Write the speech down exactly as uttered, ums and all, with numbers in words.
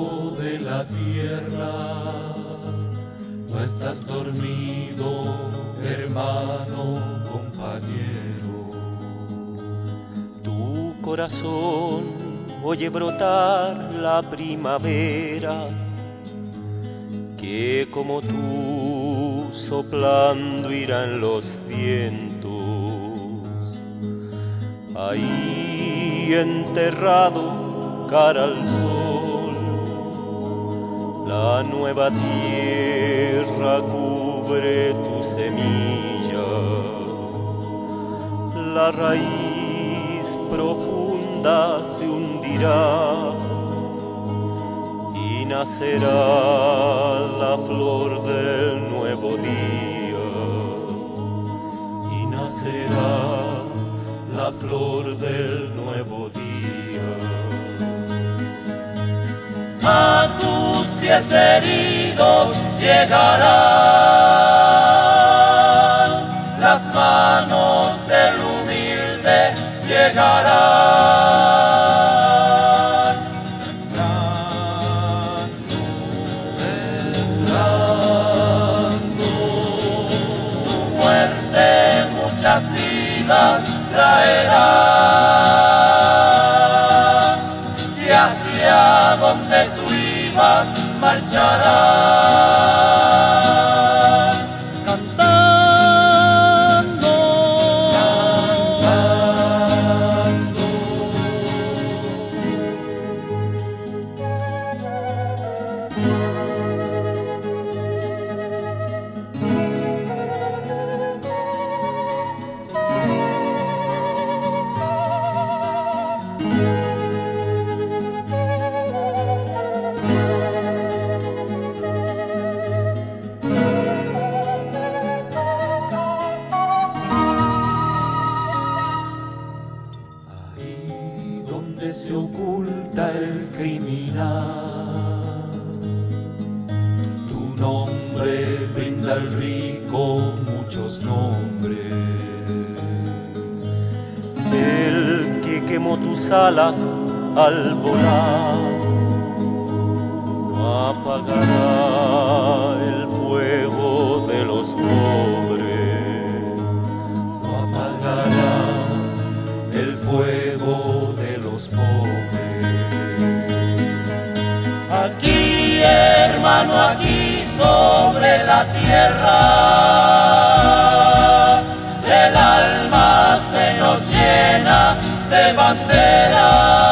de la tierra, no estás dormido, hermano, compañero. Tu corazón oye brotar la primavera, que como tú soplando irán los vientos. Ahí enterrado cara al sol, la nueva tierra cubre tu semilla, la raíz profunda se hundirá y nacerá la flor del nuevo día, y nacerá la flor del nuevo día. A tus pies heridos llegarán las manos del humilde, llegarán sembrando, sembrando. Tu muerte muchas vidas traerá, y hacia donde tú ibas marcharás, cantando, cantando. Se oculta el criminal, tu nombre brinda al rico muchos nombres. El que quemó tus alas al volar no apagará el fuego de los pobres, no apagará el fuego de los pobres. Aquí, hermano, aquí sobre la tierra, el alma se nos llena de banderas.